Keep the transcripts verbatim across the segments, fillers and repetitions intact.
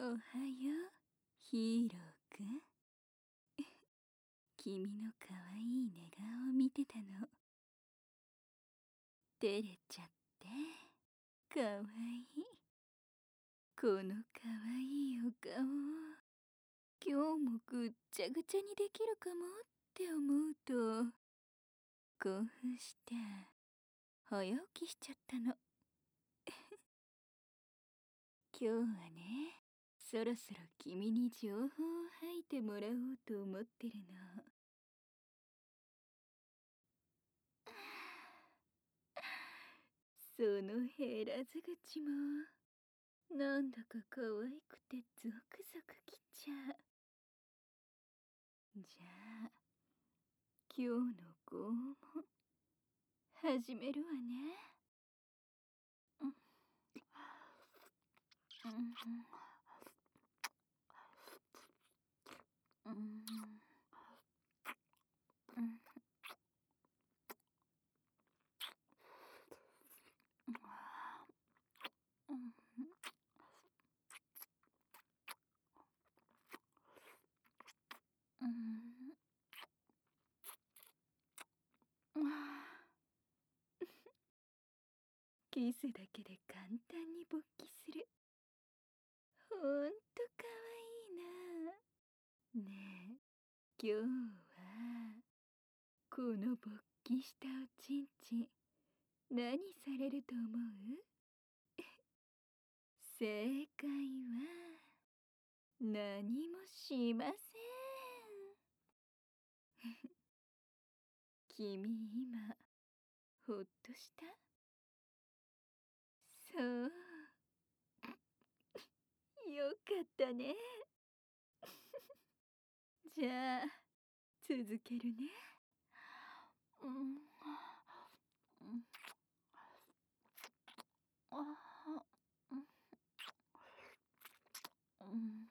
おはよう、ヒーローくん。君のかわいい寝顔を見てたの。照れちゃってかわいい。このかわいいお顔を今日もぐっちゃぐちゃにできるかもって思うと興奮して早起きしちゃったの。今日はね、そろそろ君に情報を吐いてもらおうと思ってるの。その減らず口もなんだか可愛くてゾクゾクきちゃう。じゃあ今日の拷問始めるわね。うんうんうんうんキスだけで簡単に勃起する。ほんとかわいいな。ねえ、今日はこの勃起したおちんちん何されると思う？正解は何もしません。君今ほっとした？そう、よかったね。じゃあ続けるね。うんうんあうんうん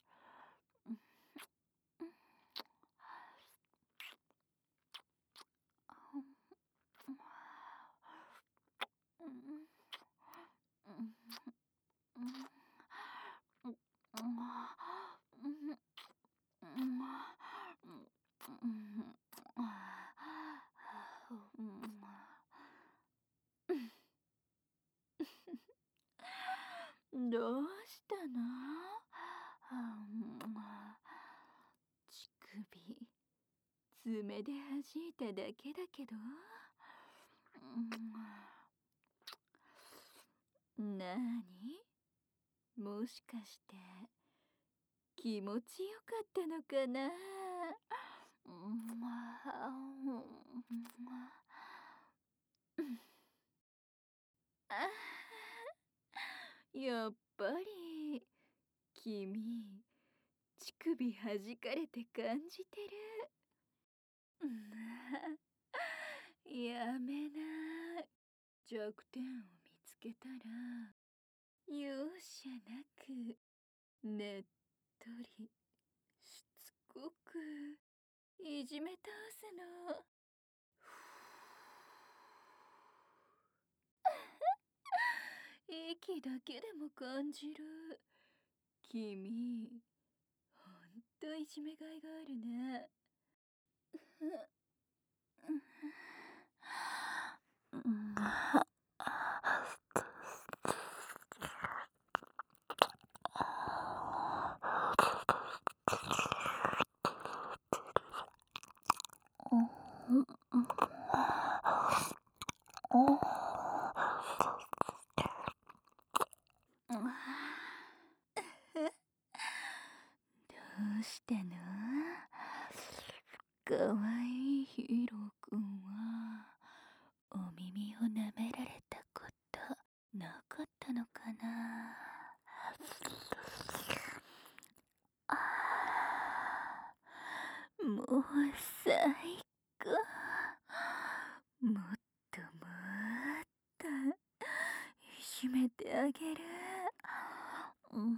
どうしたの？乳首爪で弾いただけだけど。なに？もしかして気持ちよかったのかな？あやっぱり君乳首弾かれて感じてる。やめない。弱点を見つけたら容赦なくねっとりしつこくいじめ倒すの。息だけでも感じる。君ほんといじめがいがあるね。どうしたの？かわいいヒーローくんはお耳を舐められたことなかったのかな？もう最高。もっともっといじめてあげる。うん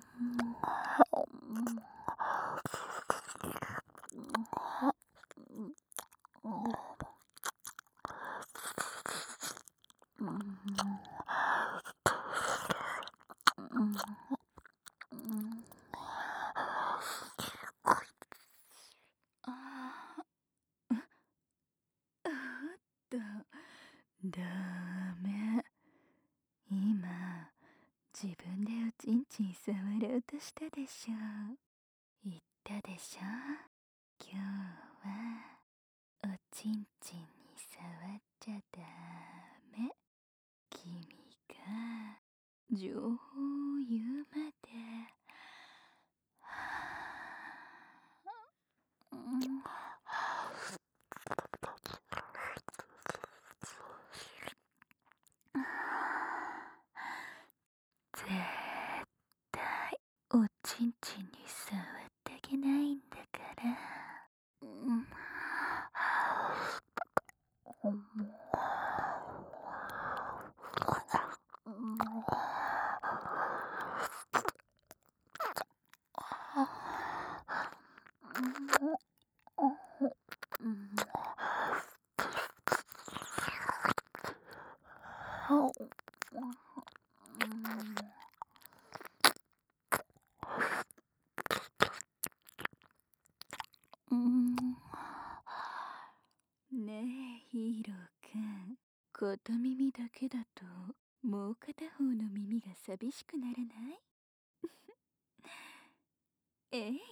おちんちん触ろうとしたでしょ。言ったでしょ。今日はおちんちんに触っちゃダメ。君が情報を言うまで。うん、絶対おちんちんに触ってあげないんだから。うん、うん、ねえヒーローくん、片耳だけだともう片方の耳が寂しくならない？えい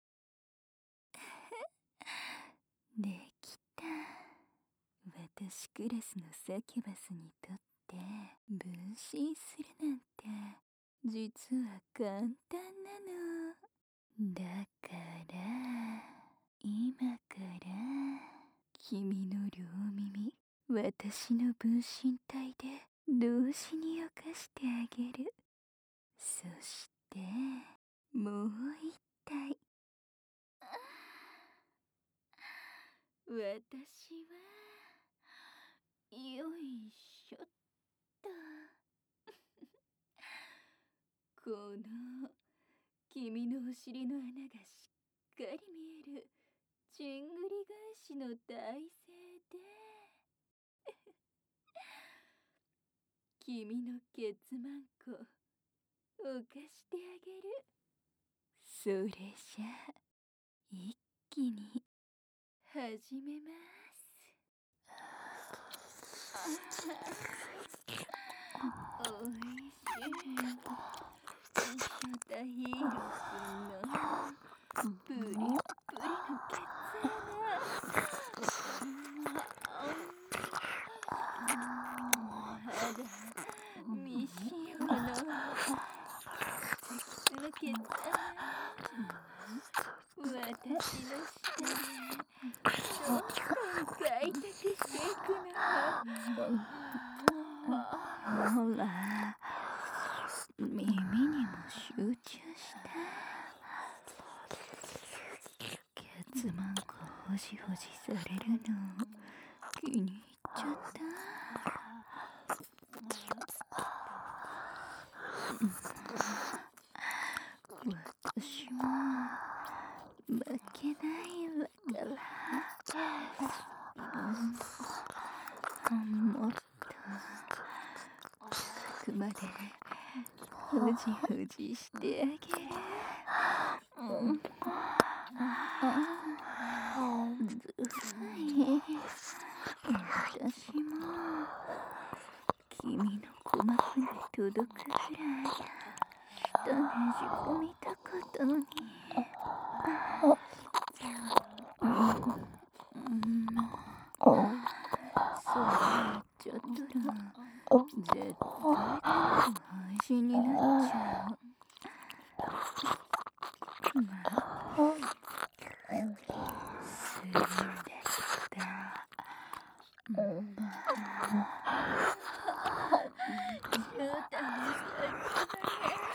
できた。私クラスのサキュバスにとって分身するなんて実は簡単なの。だから今から君の両耳、私の分身体で同時に犯してあげる。そしてもう一体、私はよいしょっとこの君のお尻の穴がしっかり見えるちんぐり返しの体勢で君のケツマンコをかしてあげる。それじゃ一気に始めます。おいしい。ショタヒーローくんのプリップリのケツ穴。肌未使用のキツのケツ穴。私の舌でどんどん開拓していくの。ほら、耳にも集中して。ケツマンコほじほじされるの気に入っちゃった。私も負けないわから。うん、もっと奥までほじほじしてあげる。うん、ずさい。私も君の鼓膜に届くくらい舌ねじ込みたかったのに。うん、それやっちゃったら絶対配信になっちゃう。まあするんだけど、うん、絨毯の先まで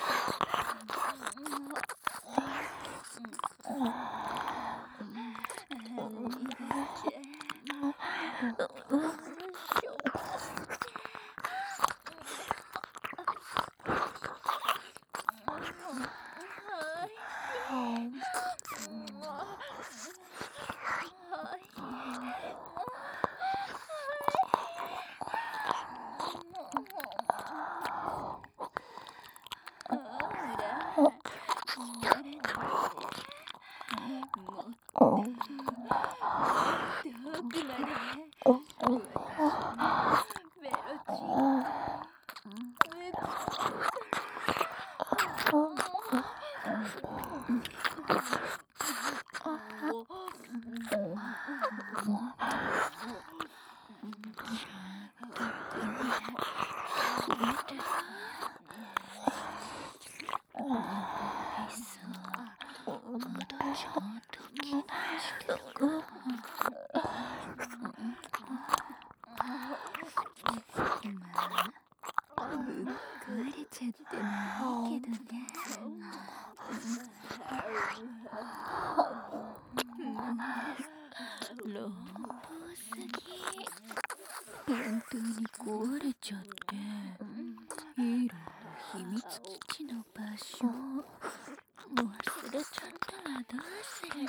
乱暴すぎ。本当に壊れちゃって、ヒーローの秘密基地の場所忘れちゃったらどうするの？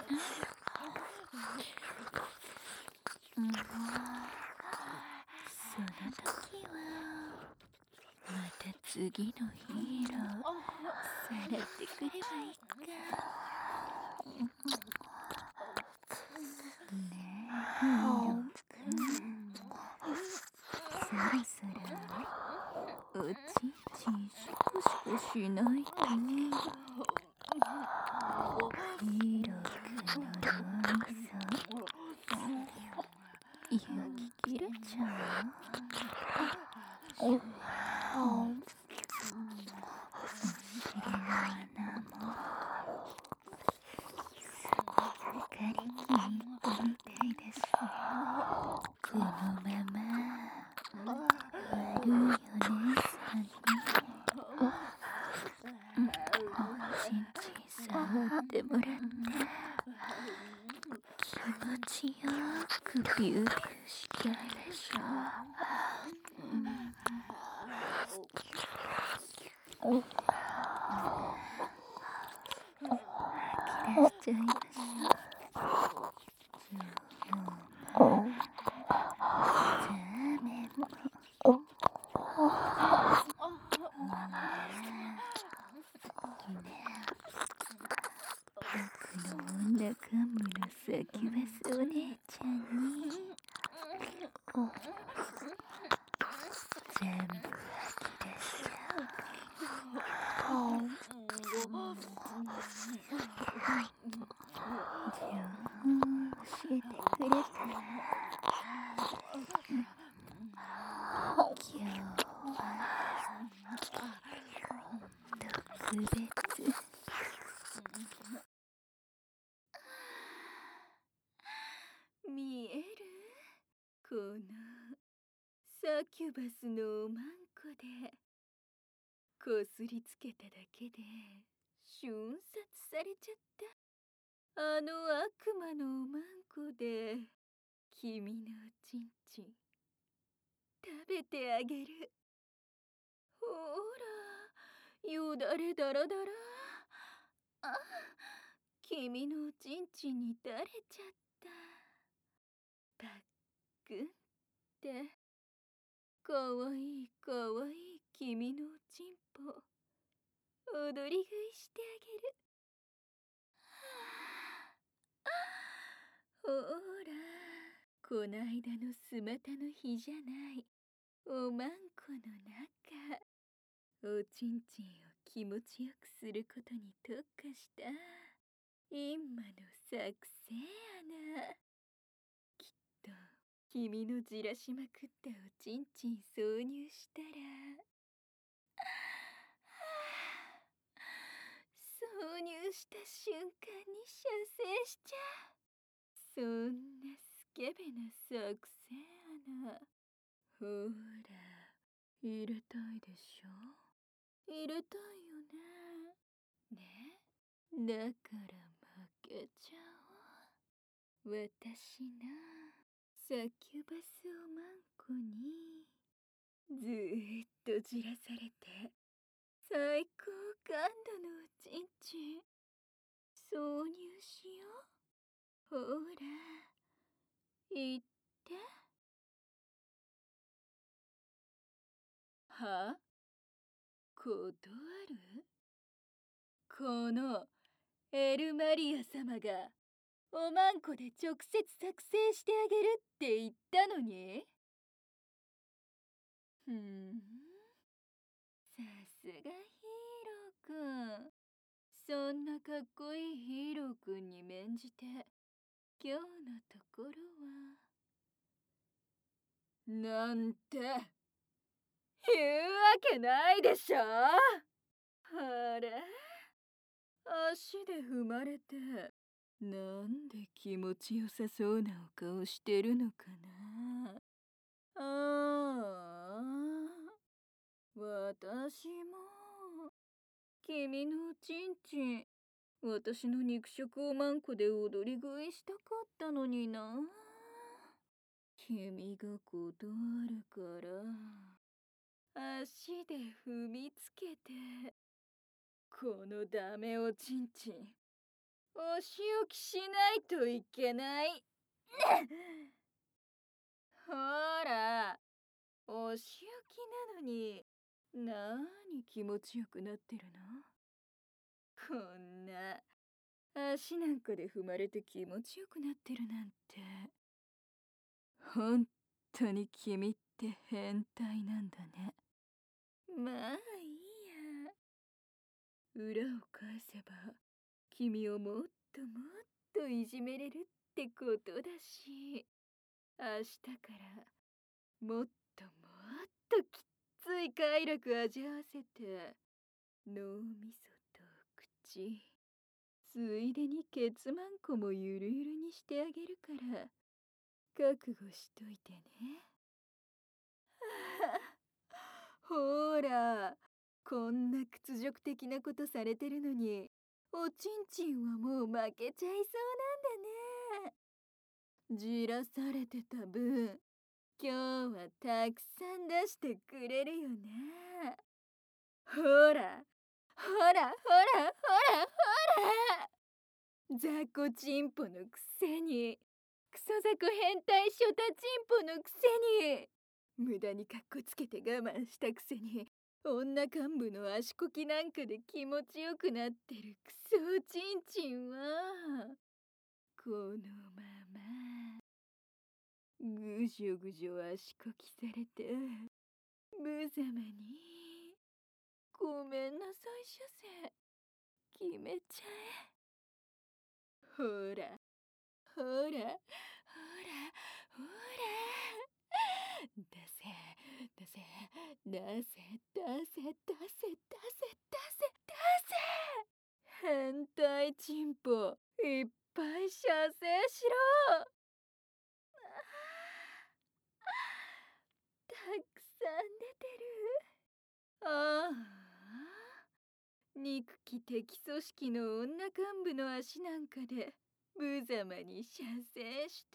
うん、その時はまた次のヒーローさらってくればいいか。ねえヒーローくん、そろそろおちんちんシコシコしないと。ヒーローくんの脳みそ焼き切れちゃう？お尻の穴もすっかり気に入ったみたいだし、このまま悪いお姉さんにおちんちん触ってもらって、気持ちよくビュービューしたいでしょ。お吐き出しちゃいましょう。ザーメンもほらね、僕の女幹部のサキュバスお姉ちゃんに全部吐き出しちゃう。じゃあ教えてくれたら、今日は特別。見える？このサキュバスのおまんこでこすりつけただけで瞬殺されちゃった。あの悪魔のおまんこで君のおちんちん食べてあげる。ほら、よだれだらだら。あ、君のおちんちんに垂れちゃった。パックンって、かわいいかわいい君のおちんぽ踊り食いしてあげる。ほら、こないだのスマタの日じゃない、おまんこの中、おちんちんを気持ちよくすることに特化した今の作戦やな。きっと君のじらしまくったおちんちん挿入したら、挿入した瞬間に射精しちゃう。そんなスケベな作戦やな。ほら、入れたいでしょ？入れたいよね。ね、だから負けちゃおう。私のサキュバスおまんこにずーっとじらされて最高感度のおちんちん挿入しよう。ほら、言って。は？断る？このエルマリア様がおまんこで直接作成してあげるって言ったのに？ふん、さすがヒーローくん。そんなかっこいいヒーローくんに免じて今日のところはなんて言うわけないでしょ。あれ、足で踏まれてなんで気持ちよさそうなお顔してるのかな。ああ、私も君のおちんちん私の肉食おまんこで踊り食いしたかったのにな。君が断るから足で踏みつけて、このダメおちんちんお仕置きしないといけない。ほら、お仕置きなのになに気持ちよくなってるの？こんな足なんかで踏まれて気持ちよくなってるなんて、本当に君って変態なんだね。まあいいや。裏を返せば君をもっともっといじめれるってことだし、明日からもっともっときっつい快楽味わわせて、脳みそと口、ついでにケツマンコもゆるゆるにしてあげるから、覚悟しといてね。ほら、こんな屈辱的なことされてるのに、おちんちんはもう負けちゃいそうなんだね。じらされてた分、今日はたくさん出してくれるよね。ほら、ほら、ほら、ほら、ほら。雑魚チンポのくせに、クソ雑魚変態ショタチンポのくせに、無駄にカッコつけて我慢したくせに、女幹部の足こきなんかで気持ちよくなってるクソおちんちんは、このままぐじょぐじょ足こきされて無様に、ごめんなさいしゃせ、決めちゃえ。ほら、ほら、ほら、ほら。出せ、出せ、出せ、出せ、出せ、出せ、出せ、出せ。変態チンポ、いっぱい射精しろ。たくさん出てる。ああ、憎き敵組織の女幹部の足なんかで無様に射精した。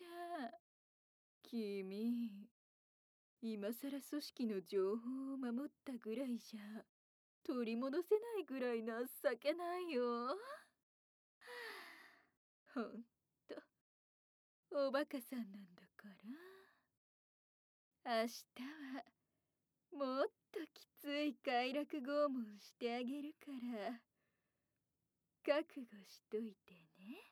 君、今さら組織の情報を守ったぐらいじゃ取り戻せないぐらい情けないよ。ほんと、おバカさんなんだから。明日はもっときつい快楽拷問してあげるから、覚悟しといてね。